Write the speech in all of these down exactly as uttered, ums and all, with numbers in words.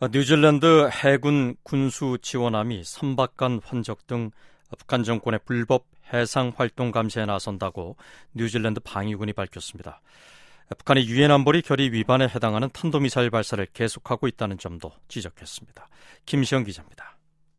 뉴질랜드 해군 군수 지원함이 선박간 환적 등 북한 정권의 불법 해상 활동 감시에 나선다고 뉴질랜드 방위군이 밝혔습니다. 북한이 유엔 안보리 결의 위반에 해당하는 탄도미사일 발사를 계속하고 있다는 점도 지적했습니다. 김시영 기자입니다.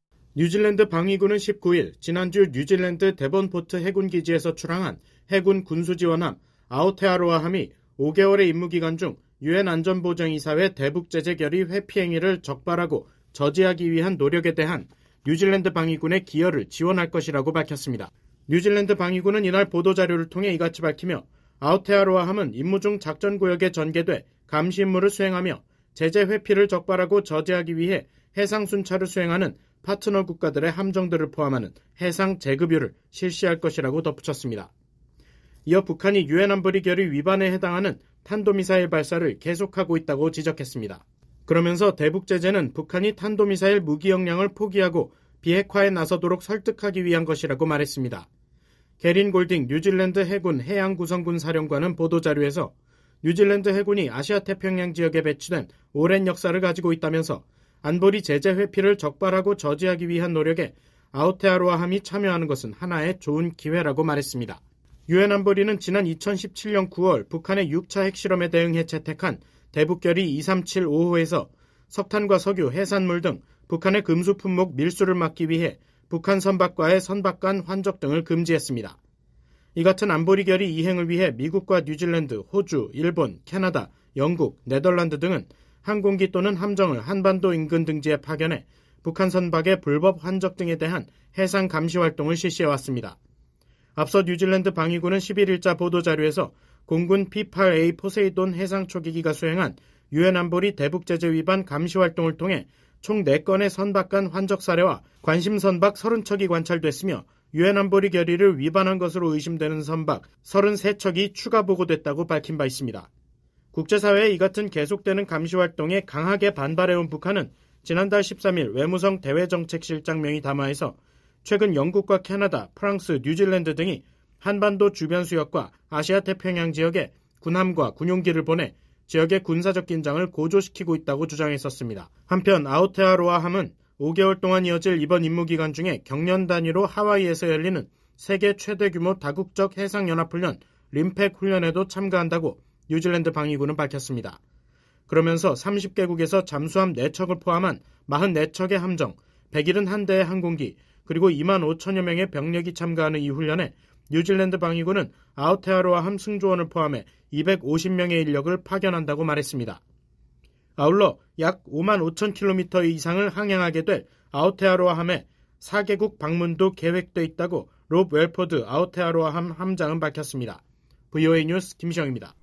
뉴질랜드 방위군은 십구 일 지난주 뉴질랜드 데본포트 해군기지에서 출항한 해군 군수지원함 아오테아로아함이 오 개월의 임무기간 중 유엔 안전보장이사회 대북제재 결의 회피 행위를 적발하고 저지하기 위한 노력에 대한 뉴질랜드 방위군의 기여를 지원할 것이라고 밝혔습니다. 뉴질랜드 방위군은 이날 보도자료를 통해 이같이 밝히며 아오테아로아함은 임무 중 작전구역에 전개돼 감시 임무를 수행하며 제재 회피를 적발하고 저지하기 위해 해상 순찰을 수행하는 파트너 국가들의 함정들을 포함하는 해상 재급유를 실시할 것이라고 덧붙였습니다. 이어 북한이 유엔 안보리 결의 위반에 해당하는 탄도미사일 발사를 계속하고 있다고 지적했습니다. 그러면서 대북제재는 북한이 탄도미사일 무기 역량을 포기하고 비핵화에 나서도록 설득하기 위한 것이라고 말했습니다. 게린 골딩 뉴질랜드 해군 해양구성군 사령관은 보도자료에서 뉴질랜드 해군이 아시아 태평양 지역에 배치된 오랜 역사를 가지고 있다면서 안보리 제재 회피를 적발하고 저지하기 위한 노력에 아오테아로아함이 참여하는 것은 하나의 좋은 기회라고 말했습니다. 유엔 안보리는 지난 이천십칠 년 구월 북한의 육 차 핵실험에 대응해 채택한 대북결의 이삼칠오 호에서 석탄과 석유, 해산물 등 북한의 금수 품목 밀수를 막기 위해 북한 선박과의 선박 간 환적 등을 금지했습니다. 이 같은 안보리 결의 이행을 위해 미국과 뉴질랜드, 호주, 일본, 캐나다, 영국, 네덜란드 등은 항공기 또는 함정을 한반도 인근 등지에 파견해 북한 선박의 불법 환적 등에 대한 해상 감시 활동을 실시해왔습니다. 앞서 뉴질랜드 방위군은 십일 일자 보도자료에서 공군 피 팔 에이 포세이돈 해상초계기가 수행한 유엔 안보리 대북제재 위반 감시 활동을 통해 총 네 건의 선박 간 환적 사례와 관심 선박 서른 척이 관찰됐으며 유엔 안보리 결의를 위반한 것으로 의심되는 선박 서른세 척이 추가 보고됐다고 밝힌 바 있습니다. 국제사회의 이 같은 계속되는 감시 활동에 강하게 반발해온 북한은 지난달 십삼 일 외무성 대외정책실장 명의 담화에서 최근 영국과 캐나다, 프랑스, 뉴질랜드 등이 한반도 주변 수역과 아시아 태평양 지역에 군함과 군용기를 보내 지역의 군사적 긴장을 고조시키고 있다고 주장했었습니다. 한편 아오테아로아함은 오 개월 동안 이어질 이번 임무기간 중에 경년 단위로 하와이에서 열리는 세계 최대 규모 다국적 해상연합훈련 림팩 훈련에도 참가한다고 뉴질랜드 방위군은 밝혔습니다. 그러면서 삼십 개국에서 잠수함 네 척을 포함한 사십사 척의 함정, 백칠십일 대의 항공기, 그리고 이만 오천여 명의 병력이 참가하는 이 훈련에 뉴질랜드 방위군은 아오테아로아함 승조원을 포함해 이백오십 명의 인력을 파견한다고 말했습니다. 아울러 약 오만 오천 킬로미터 이상을 항행하게 될 아오테아로아함에 사 개국 방문도 계획돼 있다고 롭 웰포드 아오테아로아함 함장은 밝혔습니다. 브이오에이 뉴스 김시영입니다.